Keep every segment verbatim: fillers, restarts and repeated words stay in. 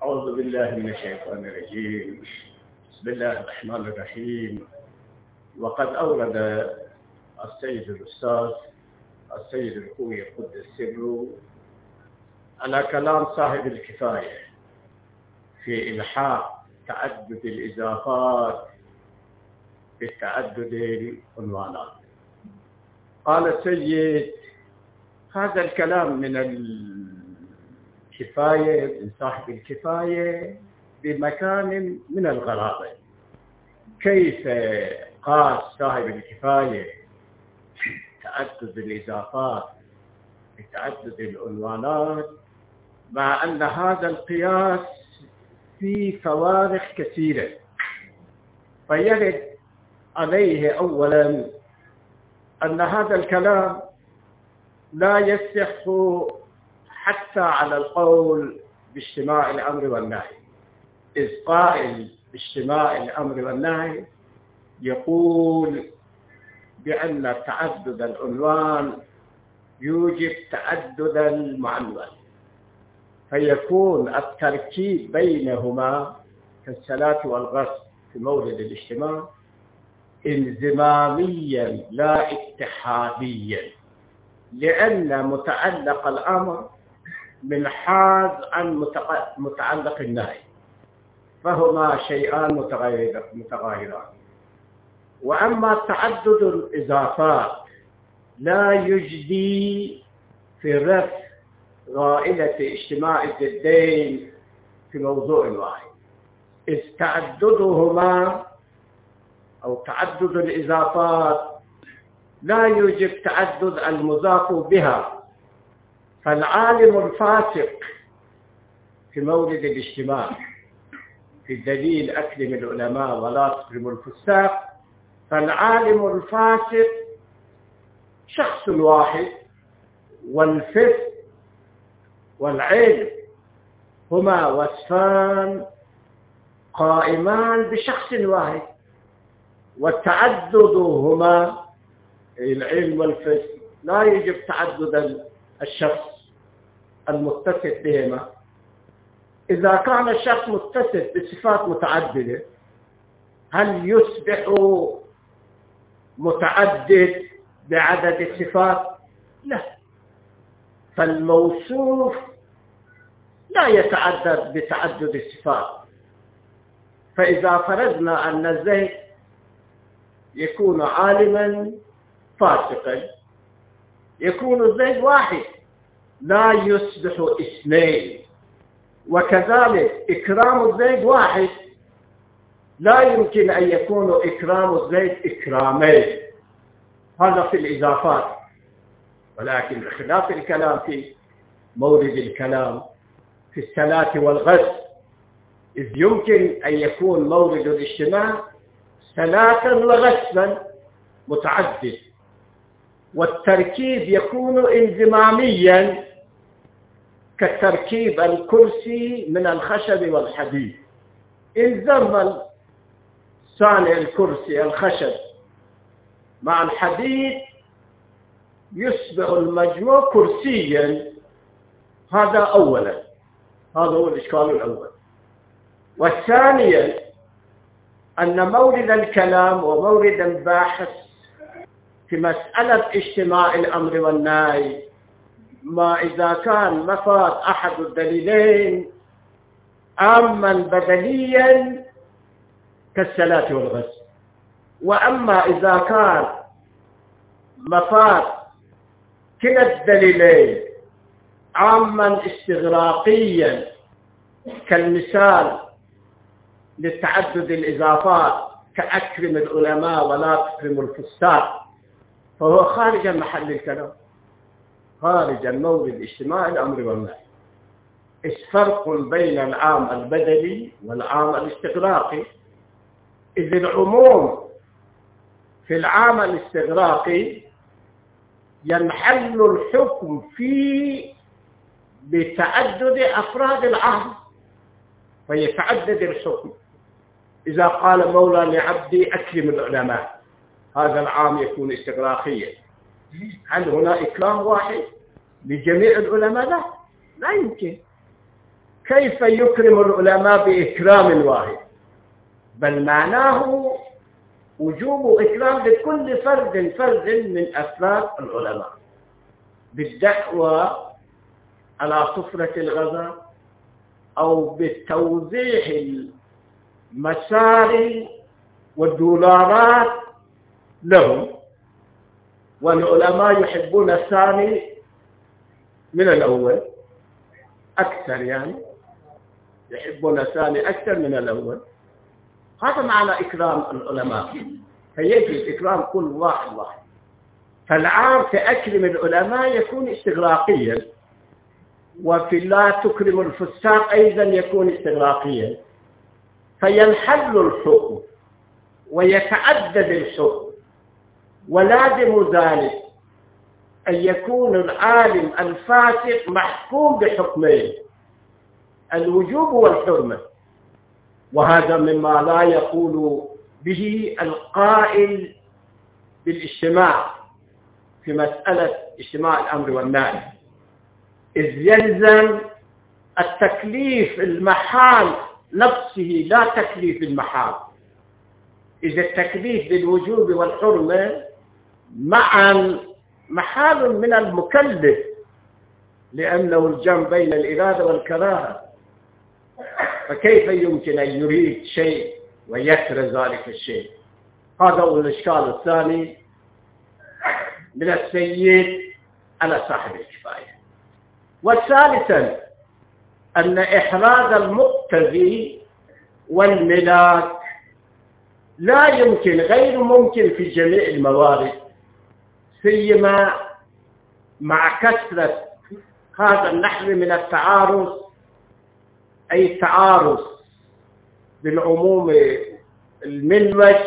أعوذ بالله من الشيطان الرجيم. بسم الله الرحمن الرحيم. وقد أورد السيد الأستاذ السيد الخوي قدس سره على كلام صاحب الكفاية في إلحاق تعدد الإضافات بالتعدد العنوانات. قال السيد: هذا الكلام من الكفاية، من صاحب الكفاية، بمكان من الغرابة. كيف قاس صاحب الكفاية تعدد الإضافات بتعدد العنوانات، مع أن هذا القياس فيه فوارق كثيرة؟ فيرد عليه أولا أن هذا الكلام لا يصح حتى على القول باجتماع الأمر والنهي، إذ قائل باجتماع الأمر والنهي يقول بأن تعدد العنوان يوجب تعدد المعنون، فيكون التركيب بينهما كالصلاة والغسل في مورد الاجتماع انضماميا لا اتحاديا، لأن متعلق الأمر منحاز عن متعلق النهي، فهما شيئان متغايران. وأما تعدد الإضافات لا يجدي في الرفع غائلة اجتماع الضدين في موضوع واحد، إذ تعددهما أو تعدد الإضافات لا يوجب تعدد المضاف بها، فالعالم الفاسق في مورد الاجتماع في دليل أكرم العلماء ولا تكرم الفساق، فالعالم الفاسق شخص واحد، والفسق والعلم هما وصفان قائمان بشخص واحد، والتعدد هما العلم والفسق لا يجب تعدد الشخص المتصف بهما. إذا كان الشخص متصف بصفات متعددة، هل يصبح متعدد بعدد الصفات؟ لا، فالموصوف لا يتعدد بتعدد الصفات. فإذا فرضنا أن زيد يكون عالما فاسقا، يكون زيد واحد لا يصبح اثنين، وكذلك إكرام زيد واحد لا يمكن أن يكون إكرام زيد إكرامين. هذا في الإضافات، ولكن بخلاف الكلام في مورد الكلام في الصلاة والغسل، إذ يمكن أن يكون مورد الاجتماع صلاة وغسلا متعدد، والتركيب يكون انضماميا كتركيب الكرسي من الخشب والحديد. إن ضم صانع الكرسي الخشب مع الحديد يصبح المجموع كرسيا. هذا أولا، هذا هو الإشكال الأول. والثانيا أن مورد الكلام ومورد الباحث في مسألة اجتماع الأمر والنهي، ما إذا كان مفاد أحد الدليلين عاما بدليا كالصلاة والغسل، وأما إذا كان مفاد كلا الدليلين عاما استغراقيا كالمثال للتعدد الإضافات كأكرم العلماء ولا تكرم الفساق، فهو خارج محل الكلام، خارج المورد الاجتماع الأمر والنهي. إذ فرق بين العام البدلي والعام الاستغراقي، إذ العموم في العام الاستغراقي ينحل الحكم فيه بتعدد أفراد العام، فيتعدد الحكم. إذا قال مولى لعبدي أكرم العلماء، هذا العام يكون استغراقيا. هل هنا إكرام واحد لجميع العلماء؟ لا، لا يمكن. كيف يكرم العلماء بإكرام واحد؟ بل معناه وجوب إكرام لكل فرد فرد من أفراد العلماء بالدعوة على سفرة الغداء أو بالتوزيع المصاري والدولارات لهم. والعلماء يحبون الثاني من الأول أكثر، يعني يحبون الثاني أكثر من الأول. هذا معنى إكرام العلماء، فيجب إكرام كل واحد واحد. فالعام في أكرم العلماء يكون استغراقيا، وفي لا تكرم الفساق أيضا يكون استغراقيا، فينحل الحكم ويتعدد الحكم. ولازم ذلك أن يكون العالم الفاسق محكوم بحكمين: الوجوب والحرمة. وهذا مما لا يقول به القائل بالاجتماع في مسألة اجتماع الأمر والنهي، إذ يلزم التكليف المحال نفسه لا تكليف المحال. إذا التكليف بالوجوب والحرمة معا محال من المكلف، لأنه الجمع بين الإرادة والكراهة، فكيف يمكن أن يريد شيء ويكره ذلك الشيء؟ هذا هو الإشكال الثاني من السيد على صاحب الكفاية. والثالثا أن إحراز المقتدي والملاك لا يمكن، غير ممكن في جميع الموارد، سيما مع كثرة هذا النحو من التعارض، أي التعارض بالعموم المنوج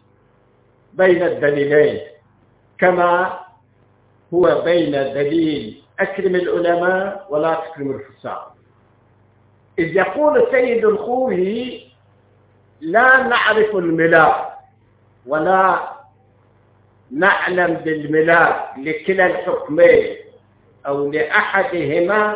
بين الدليلين، كما هو بين دليل أكرم العلماء ولا تكرم الفساق. إذ يقول السيد الخوئي: لا نعرف الملاك ولا نعلم بالملاك لكلا الحكمين أو لأحدهما،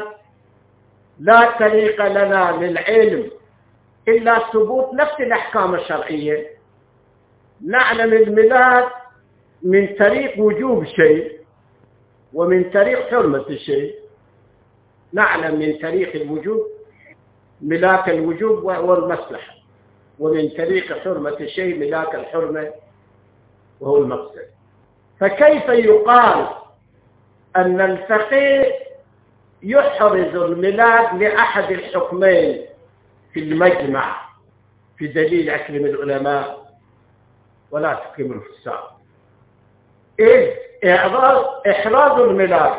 لا طريق لنا للعلم إلا ثبوت نفس الأحكام الشرعية. نعلم الملاك من طريق وجوب شيء ومن طريق حرمة الشيء. نعلم من طريق الوجوب ملاك الوجوب والمصلحة، ومن طريق حرمة الشيء ملاك الحرمة وهو المقصد. فكيف يقال أن الفقيه يحرز الملاك لأحد الحكمين في المجمع في دليل أكرم العلماء ولا تكرم الفساق؟ إذ إحراز الملاك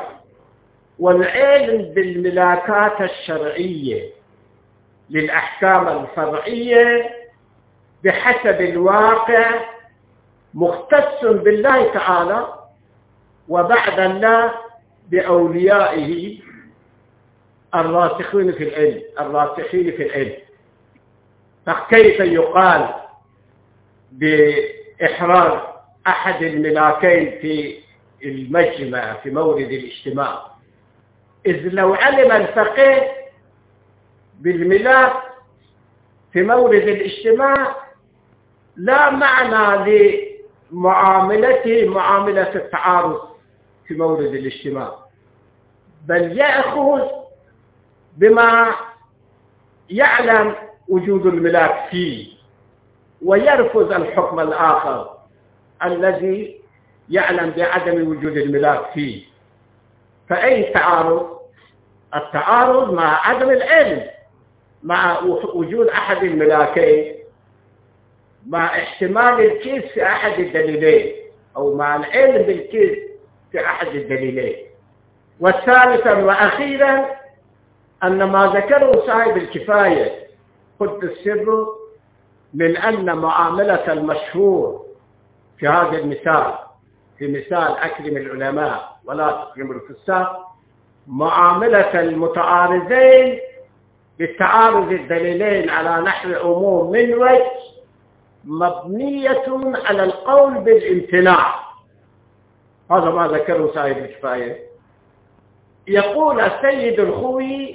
والعلم بالملاكات الشرعية للأحكام الفرعية بحسب الواقع مختص بالله تعالى، وبعد الله بأوليائه الراسخين في العلم الراسخين في العلم. فكيف يقال بإحراز أحد الملاكين في المجمع في مورد الاجتماع؟ إذ لو علم الفقيه بالملاك في مورد الاجتماع لا معنى لمعاملته معاملة التعارض في مورد الاجتماع، بل يأخذ بما يعلم وجود الملاك فيه ويرفض الحكم الآخر الذي يعلم بعدم وجود الملاك فيه. فأي تعارض؟ التعارض مع عدم العلم، مع وجود أحد الملاكين، مع احتمال الكيس في أحد الدليلين، أو مع العلم بالكيس في أحد الدليلين. والثالثا وأخيرا أن ما ذكره صاحب الكفاية قد السر من أن معاملة المشهور في هذا المثال، في مثال أكرم العلماء ولا تكرم الفساق، معاملة المتعارضين بالتعارض الدليلين على نحو عموم من وجه مبنية على القول بالامتناع. هذا ما ذكره صاحب الكفاية. يقول السيد الخوئي: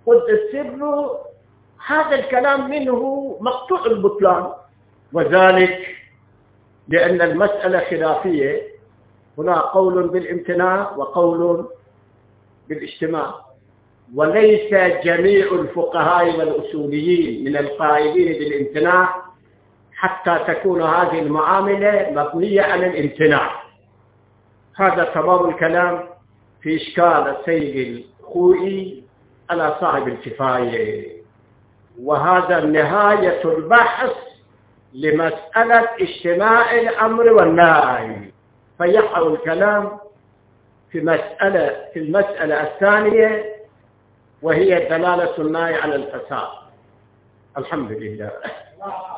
قد السر هذا الكلام منه مقطوع البطلان، وذلك لأن المسألة خلافية، هنا قول بالامتناع وقول بالاجتماع، وليس جميع الفقهاء والأصوليين من القائلين بالامتناع حتى تكون هذه المعاملة مبنية على الامتناع. هذا تمام الكلام في إشكال السيد الخوئي على صاحب الكفاية، وهذا نهاية البحث لمسألة اجتماع الأمر والنهي. فيقع الكلام في مسألة في المسألة الثانية، وهي دلالة النهي على الفساد. الحمد لله.